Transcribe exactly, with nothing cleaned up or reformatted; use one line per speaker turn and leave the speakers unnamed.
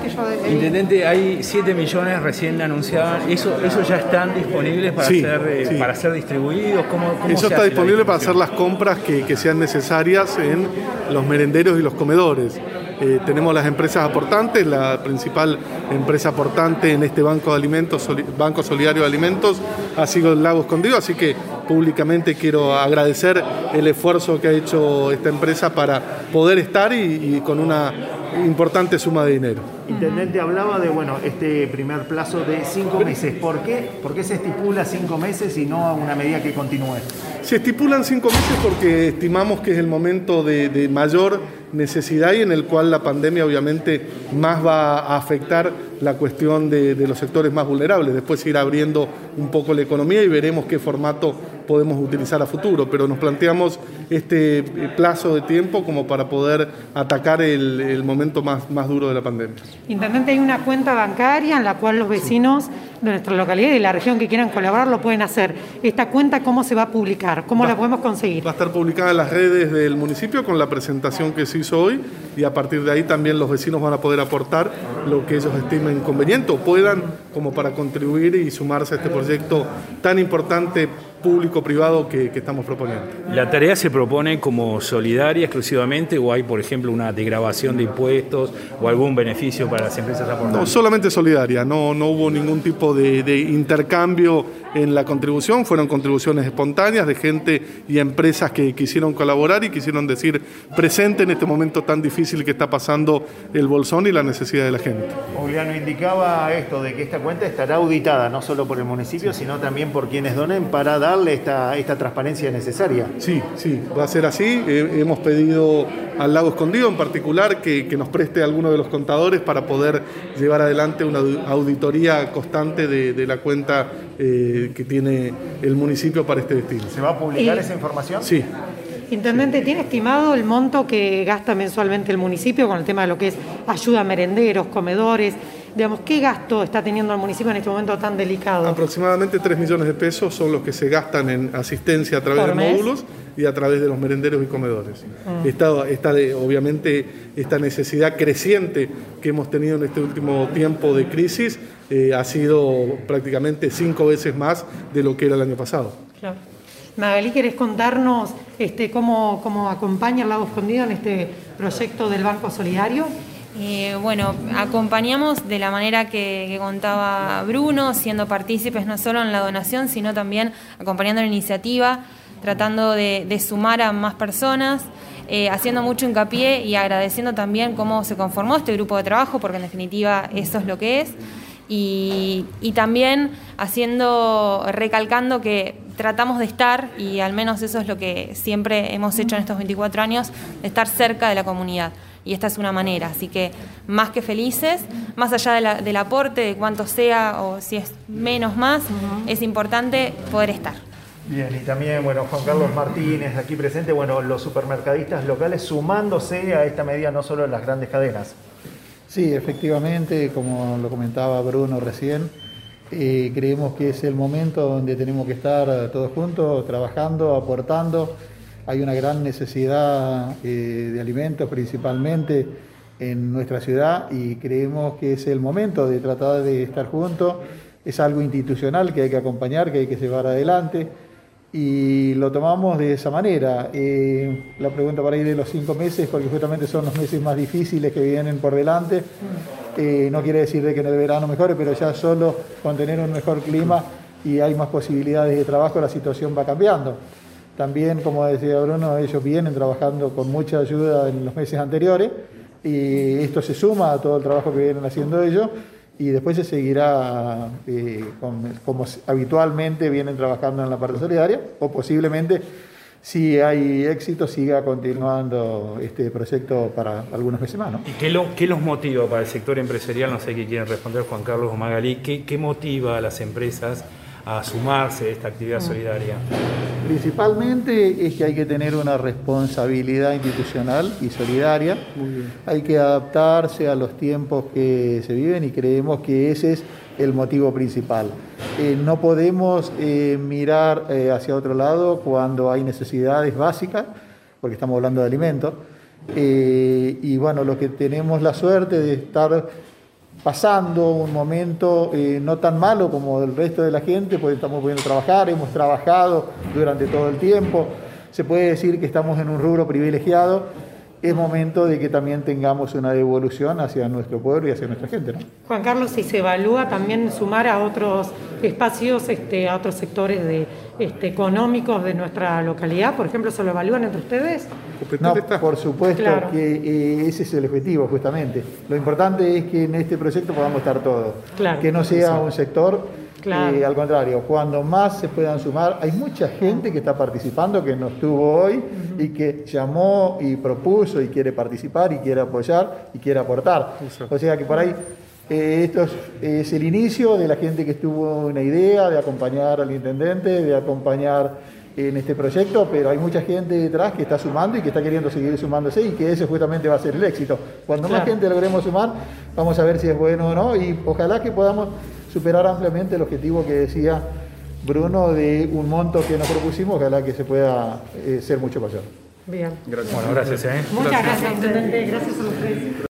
que yo... De...
Intendente, hay siete millones recién anunciados. ¿Eso, eso ya están disponibles para,
sí,
ser, eh,
sí.
para ser distribuidos? ¿Cómo, cómo
Eso
se
está
hace
disponible para hacer las compras que, que sean necesarias en los merenderos y los comedores. Eh, tenemos las empresas aportantes, la principal empresa aportante en este Banco de Alimentos, Soli- Banco Solidario de Alimentos, ha sido el Lago Escondido, así que públicamente quiero agradecer el esfuerzo que ha hecho esta empresa para poder estar y, y con una importante suma de dinero.
Intendente, hablaba de bueno este primer plazo de cinco meses. ¿Por qué? ¿Por qué se estipula cinco meses y no una medida que continúe?
Se estipulan cinco meses porque estimamos que es el momento de, de mayor necesidad y en el cual la pandemia obviamente más va a afectar la cuestión de, de los sectores más vulnerables. Después se irá abriendo un poco la economía y veremos qué formato podemos utilizar a futuro, pero nos planteamos este plazo de tiempo como para poder atacar el, el momento más, más duro de la pandemia.
Intendente, hay una cuenta bancaria en la cual los vecinos sí. de nuestra localidad y de la región que quieran colaborar lo pueden hacer. ¿Esta cuenta cómo se va a publicar? ¿Cómo va, la podemos conseguir?
Va a estar publicada en las redes del municipio con la presentación que se hizo hoy y a partir de ahí también los vecinos van a poder aportar lo que ellos estimen conveniente o puedan como para contribuir y sumarse a este proyecto tan importante público-privado que, que estamos proponiendo.
¿La tarea se propone como solidaria exclusivamente o hay, por ejemplo, una degravación de impuestos o algún beneficio para las empresas aportantes?
No, solamente solidaria, no, no hubo ningún tipo de, de intercambio en la contribución, fueron contribuciones espontáneas de gente y empresas que quisieron colaborar y quisieron decir presente en este momento tan difícil que está pasando el bolsón y la necesidad de la gente.
Juliano, indicaba esto de que esta cuenta estará auditada no solo por el municipio, sino también por quienes donen para darle esta, esta transparencia necesaria.
Sí, sí, va a ser así. Eh, hemos pedido al Lago Escondido en particular que, que nos preste a alguno de los contadores para poder llevar adelante una auditoría constante de, de la cuenta eh, que tiene el municipio para este destino.
¿Se va a publicar
y,
esa información?
Sí.
Intendente, ¿tiene estimado el monto que gasta mensualmente el municipio con el tema de lo que es ayuda a merenderos, comedores? Digamos, ¿qué gasto está teniendo el municipio en este momento tan delicado?
Aproximadamente tres millones de pesos son los que se gastan en asistencia a través de módulos y a través de los merenderos y comedores. Mm. Esta, esta de, obviamente, esta necesidad creciente que hemos tenido en este último tiempo de crisis eh, ha sido prácticamente cinco veces más de lo que era el año pasado.
Claro. Magalí, ¿querés contarnos este, cómo, cómo acompaña el Lago Escondido en este proyecto del Banco Solidario?
Eh, bueno, acompañamos de la manera que, que contaba Bruno, siendo partícipes no solo en la donación, sino también acompañando la iniciativa, tratando de, de sumar a más personas, eh, haciendo mucho hincapié y agradeciendo también cómo se conformó este grupo de trabajo, porque en definitiva eso es lo que es, y, y también haciendo, recalcando que tratamos de estar, y al menos eso es lo que siempre hemos hecho en estos veinticuatro años, de estar cerca de la comunidad. Y esta es una manera, así que más que felices, más allá de la, del aporte, de cuánto sea o si es menos más, uh-huh. es importante poder estar.
Bien, y también, bueno, Juan Carlos Martínez, aquí presente, bueno, los supermercadistas locales sumándose a esta medida, no solo en las grandes cadenas.
Sí, efectivamente, como lo comentaba Bruno recién, eh, creemos que es el momento donde tenemos que estar todos juntos, trabajando, aportando. Hay una gran necesidad eh, de alimentos principalmente en nuestra ciudad y creemos que es el momento de tratar de estar juntos. Es algo institucional que hay que acompañar, que hay que llevar adelante y lo tomamos de esa manera. Eh, la pregunta para ir de los cinco meses, porque justamente son los meses más difíciles que vienen por delante. Eh, no quiere decir de que en el verano mejore, pero ya solo con tener un mejor clima y hay más posibilidades de trabajo, la situación va cambiando. También, como decía Bruno, ellos vienen trabajando con mucha ayuda en los meses anteriores y esto se suma a todo el trabajo que vienen haciendo ellos y después se seguirá eh, con, como habitualmente vienen trabajando en la parte solidaria o posiblemente, si hay éxito, siga continuando este proyecto para algunos meses más, ¿no?
¿Y qué, lo, qué los motiva para el sector empresarial? No sé qué quieren responder Juan Carlos o Magalí. ¿Qué, qué motiva a las empresas a sumarse a esta actividad solidaria?
Principalmente es que hay que tener una responsabilidad institucional y solidaria. Hay que adaptarse a los tiempos que se viven y creemos que ese es el motivo principal. Eh, no podemos eh, mirar eh, hacia otro lado cuando hay necesidades básicas, porque estamos hablando de alimentos. Eh, y bueno, los que tenemos la suerte de estar pasando un momento eh, no tan malo como el resto de la gente, porque estamos pudiendo trabajar, hemos trabajado durante todo el tiempo, se puede decir que estamos en un rubro privilegiado. Es momento de que también tengamos una devolución hacia nuestro pueblo y hacia nuestra gente, ¿no?
Juan Carlos, si se evalúa también sumar a otros espacios, este, a otros sectores de, este, económicos de nuestra localidad, por ejemplo, ¿se lo evalúan entre ustedes?
No, por supuesto
Claro.
que eh, ese es el objetivo, justamente. Lo importante es que en este proyecto podamos estar todos.
Claro.
Que no sea un sector,
Claro.
eh, al contrario, cuando más se puedan sumar, hay mucha gente que está participando, que no estuvo hoy uh-huh. y que llamó y propuso y quiere participar y quiere apoyar y quiere aportar. Eso. O sea que por ahí eh, esto es, es el inicio de la gente que estuvo una idea de acompañar al intendente, de acompañar en este proyecto, pero hay mucha gente detrás que está sumando y que está queriendo seguir sumándose y que ese justamente va a ser el éxito. Cuando claro. más gente logremos sumar, vamos a ver si es bueno o no y ojalá que podamos superar ampliamente el objetivo que decía Bruno de un monto que nos propusimos, ojalá que se pueda eh, ser mucho mayor.
Bien.
Gracias. Bueno, gracias. ¿eh?
Muchas gracias, intendente. Gracias a ustedes.